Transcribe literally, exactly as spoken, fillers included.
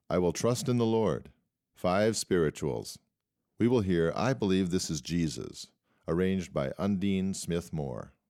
I will trust in the Lord. Five spirituals. We will hear I Believe This Is Jesus, arranged by Undine Smith Moore.